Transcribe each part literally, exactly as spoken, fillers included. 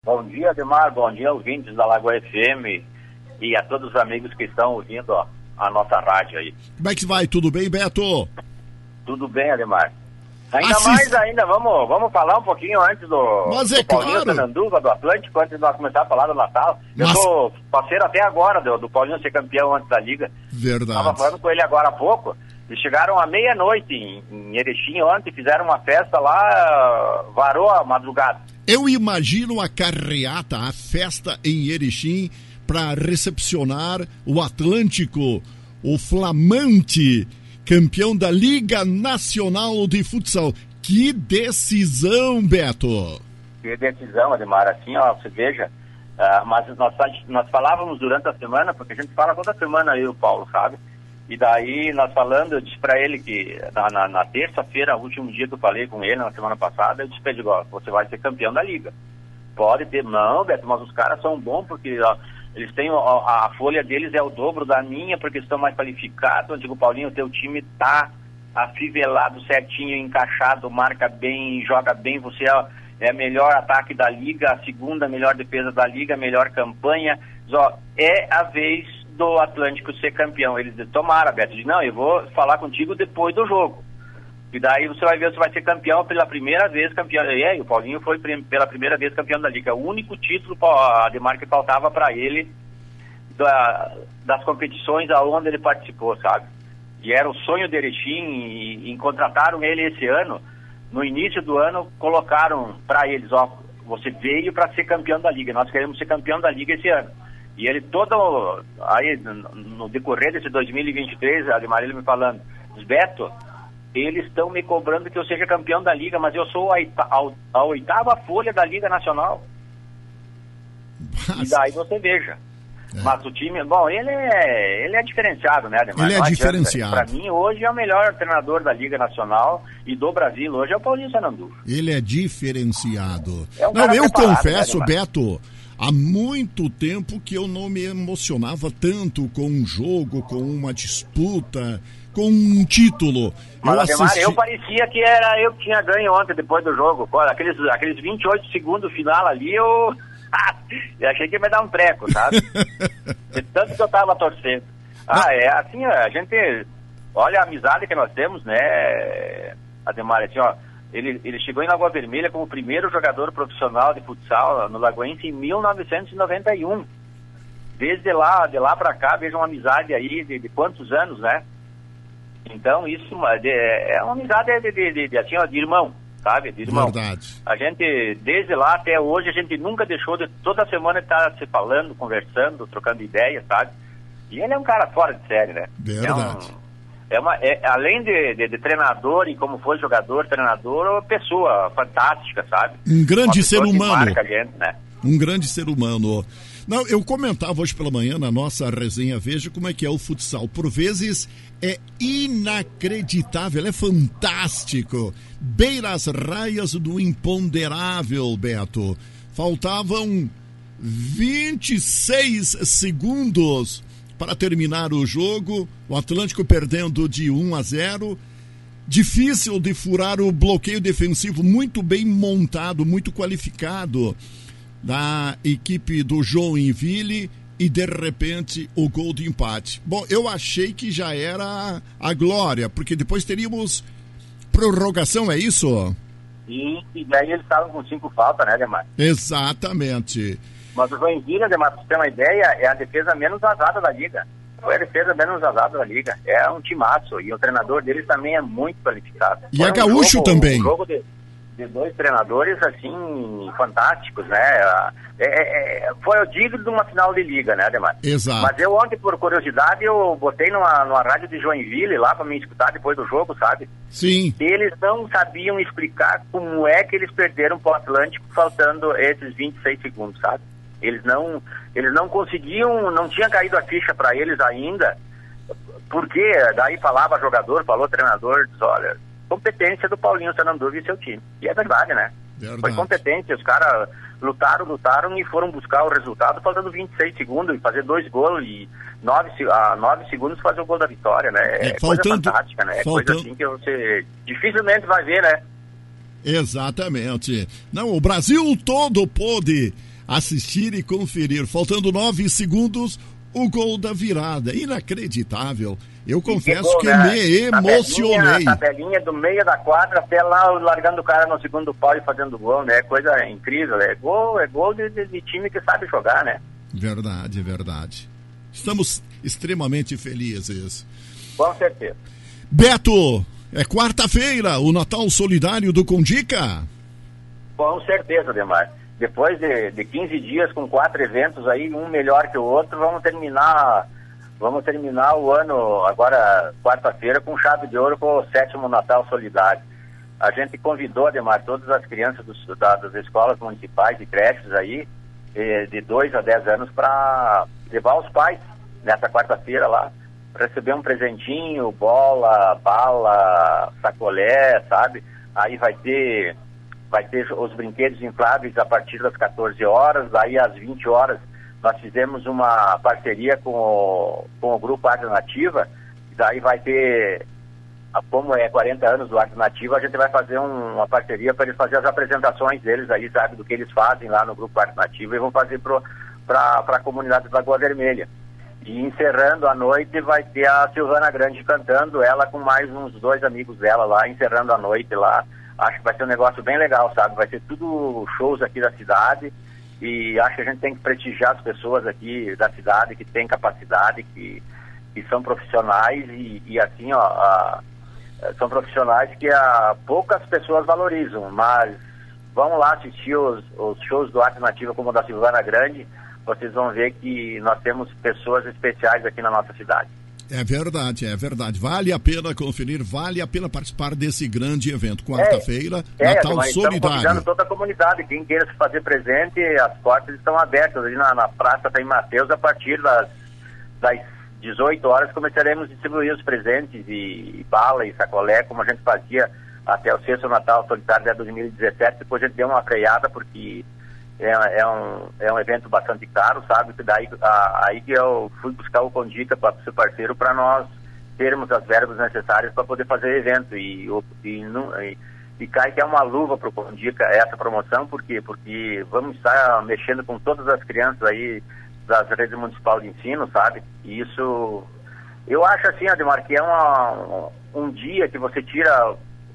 Bom dia, Ademar, bom dia, ouvintes da Lagoa F M e a todos os amigos que estão ouvindo ó, a nossa rádio aí. Como é que vai? Tudo bem, Beto? Tudo bem, Ademar. Ainda Assist... mais, ainda, vamos, vamos falar um pouquinho antes do, Mas é do Paulinho claro. Sananduva, do Atlântico, antes de nós começar a falar do Natal. Mas... Eu sou parceiro até agora do, do Paulinho ser campeão antes da Liga. Verdade. Estava falando com ele agora há pouco. Eles chegaram à meia-noite em, em Erechim ontem, fizeram uma festa lá, varou a madrugada. Eu imagino a carreata, a festa em Erechim, para recepcionar o Atlântico, o flamante campeão da Liga Nacional de Futsal. Que decisão, Beto! Que decisão, Ademar. Assim, ó, você veja, uh, mas nós, nós falávamos durante a semana, porque a gente fala toda semana aí, o Paulo, sabe? E daí, nós falando, eu disse pra ele que na, na, na terça-feira, o último dia que eu falei com ele, na semana passada, eu disse pra ele, ó, você vai ser campeão da Liga. Pode ter, não, Beto, mas os caras são bons, porque ó, eles têm, ó, a folha deles é o dobro da minha, porque estão mais qualificados. Eu digo, Paulinho, o teu time tá afivelado, certinho, encaixado, marca bem, joga bem, você é, é melhor ataque da Liga, a segunda melhor defesa da Liga, melhor campanha. Ó, é a vez do Atlântico ser campeão. Eles tomaram, Beto, disse, não, eu vou falar contigo depois do jogo. E daí você vai ver se vai ser campeão pela primeira vez, campeão. E aí, o Paulinho foi pela primeira vez campeão da Liga. O único título, Ademar, que faltava para ele da, das competições aonde ele participou, sabe? E era o sonho de Erechim, e, e contrataram ele esse ano. No início do ano, colocaram para eles, ó, você veio para ser campeão da Liga, nós queremos ser campeão da Liga esse ano. E ele todo, aí no decorrer desse dois mil e vinte e três, Ademar, ele me falando, Beto, eles estão me cobrando que eu seja campeão da Liga, mas eu sou a, a, a oitava folha da Liga Nacional. Mas... E daí você veja. É. Mas o time, bom, ele é, ele é diferenciado, né, Ademar? Ele é diferenciado. Para mim, hoje é o melhor treinador da Liga Nacional e do Brasil. Hoje é o Paulinho Sananduva. Ele é diferenciado. É um não, eu confesso, né, Beto, há muito tempo que eu não me emocionava tanto com um jogo, com uma disputa, com um título. Mas, eu, Ademar, assisti... eu parecia que era eu que tinha ganho ontem, depois do jogo. Aqueles, aqueles vinte e oito segundos final ali, eu... eu achei que ia me dar um treco, sabe? De tanto que eu tava torcendo. Ah, é assim, a gente... Olha a amizade que nós temos, né, Ademar, assim, ó... Ele, ele chegou em Lagoa Vermelha como o primeiro jogador profissional de futsal no Lagoense em mil novecentos e noventa e um. Desde lá, de lá pra cá, veja uma amizade aí de, de quantos anos, né? Então, isso de, é uma amizade de, de, de, de, assim, ó, de irmão, sabe? De irmão. Verdade. A gente, desde lá até hoje, a gente nunca deixou de toda semana estar se falando, conversando, trocando ideias, sabe? E ele é um cara fora de série, né? Verdade. É um, É uma, é, além de, de, de treinador e como foi jogador, treinador, uma pessoa fantástica, sabe? Um grande ser humano. Marca a gente, né? Um grande ser humano. Não, eu comentava hoje pela manhã na nossa resenha, veja como é que é o futsal. Por vezes é inacreditável, é fantástico. Beira as raias do imponderável, Beto. Faltavam vinte e seis segundos para terminar o jogo, o Atlântico perdendo de um a zero. Difícil de furar o bloqueio defensivo, muito bem montado, muito qualificado da equipe do Joinville, e de repente o gol de empate. Bom, eu achei que já era a glória, porque depois teríamos prorrogação, é isso? E, e daí eles estavam com cinco faltas, né, Ademar? Exatamente. Mas o Joinville, Ademar, pra você ter uma ideia, é a defesa menos vazada da Liga. Foi a defesa menos vazada da Liga. É um timaço. E o treinador deles também é muito qualificado. E é gaúcho jogo, também. Um jogo de, de dois treinadores, assim, fantásticos, né? É, é, foi o digno de uma final de Liga, né, Ademar? Exato. Mas eu ontem, por curiosidade, eu botei numa, numa rádio de Joinville lá pra me escutar depois do jogo, sabe? Sim. E eles não sabiam explicar como é que eles perderam pro Atlântico faltando esses vinte e seis segundos, sabe? Eles não, eles não conseguiam, não tinha caído a ficha para eles ainda, porque daí falava jogador, falou treinador, diz, olha, competência do Paulinho Sananduva e seu time. E é verdade, né? Verdade. Foi competência, os caras lutaram, lutaram e foram buscar o resultado faltando vinte e seis segundos e fazer dois gols e nove, a nove segundos fazer o gol da vitória, né? É, é faltando, coisa fantástica, né? É faltando... coisa assim que você dificilmente vai ver, né? Exatamente. Não, o Brasil todo pôde assistir e conferir. Faltando nove segundos, o gol da virada. Inacreditável. Eu confesso que, gol, que né? me emocionei. A tabelinha do meio da quadra até lá, largando o cara no segundo pau e fazendo gol, né? Coisa incrível. É gol, é gol de, de, de time que sabe jogar, né? Verdade, verdade. Estamos extremamente felizes. Com certeza. Beto, é quarta-feira, o Natal Solidário do Condica? Com certeza, Demar. Depois de, de quinze dias com quatro eventos aí, um melhor que o outro, vamos terminar, vamos terminar o ano agora, quarta-feira, com chave de ouro com o sétimo Natal Solidário. A gente convidou, Ademar, todas as crianças dos, da, das escolas municipais e creches aí, de, de dois a dez anos, para levar os pais nessa quarta-feira lá, para receber um presentinho, bola, bala, sacolé, sabe? Aí vai ter... vai ter os brinquedos infláveis a partir das quatorze horas, daí às vinte horas nós fizemos uma parceria com o, com o Grupo Arte Nativa, daí vai ter, como é quarenta anos do Arte Nativa, a gente vai fazer um, uma parceria para eles fazerem as apresentações deles aí, sabe, do que eles fazem lá no Grupo Arte Nativa e vão fazer para a comunidade da Lagoa Vermelha. E encerrando a noite vai ter a Silvana Grande cantando, ela com mais uns dois amigos dela lá, encerrando a noite lá. Acho que vai ser um negócio bem legal, sabe? Vai ser tudo shows aqui da cidade e acho que a gente tem que prestigiar as pessoas aqui da cidade que têm capacidade, que, que são profissionais e, e assim, ó, a, são profissionais que a, poucas pessoas valorizam, mas vão lá assistir os, os shows do Arte Nativa como o da Silvana Grande, vocês vão ver que nós temos pessoas especiais aqui na nossa cidade. É verdade, é verdade. Vale a pena conferir, vale a pena participar desse grande evento. Quarta-feira, é, Natal é, Solidário. Estamos convidando toda a comunidade. Quem queira se fazer presente, as portas estão abertas. Ali na, na Praça tem Mateus, a partir das, das dezoito horas começaremos a distribuir os presentes e, e bala e sacolé, como a gente fazia até o sexto Natal Solidário de dois mil e dezessete. Depois a gente deu uma freada porque... É, é, um, é um evento bastante caro, sabe? Daí, a, aí que eu fui buscar o Condica para ser parceiro para nós termos as verbas necessárias para poder fazer evento. E, e, e, e cai que é uma luva para o Condica essa promoção, por quê? Porque vamos estar mexendo com todas as crianças aí das redes municipais de ensino, sabe? E isso, eu acho assim, Ademar, que é uma, um, um dia que você tira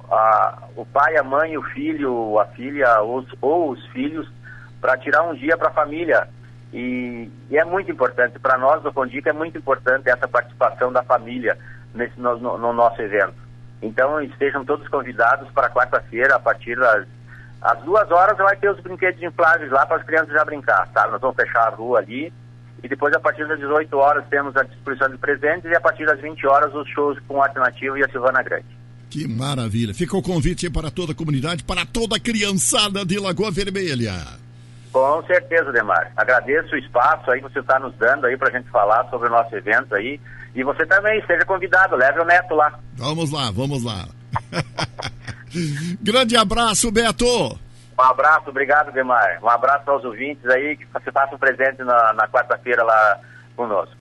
a, o pai, a mãe, o filho, a filha os, ou os filhos para tirar um dia para a família. E, e é muito importante, para nós do Condica é muito importante essa participação da família nesse, no, no, no nosso evento. Então estejam todos convidados para quarta-feira, a partir das às duas horas vai ter os brinquedos infláveis lá para as crianças já brincar, tá? Nós vamos fechar a rua ali e depois a partir das dezoito horas temos a distribuição de presentes e a partir das vinte horas os shows com o Arte Nativa e a Silvana Grande. Que maravilha! Fica o convite para toda a comunidade, para toda a criançada de Lagoa Vermelha. Com certeza, Demar. Agradeço o espaço aí que você está nos dando aí para a gente falar sobre o nosso evento aí. E você também, esteja convidado, leve o neto lá. Vamos lá, vamos lá. Grande abraço, Beto. Um abraço, obrigado, Demar. Um abraço aos ouvintes aí, que você faça um presente na, na quarta-feira lá conosco.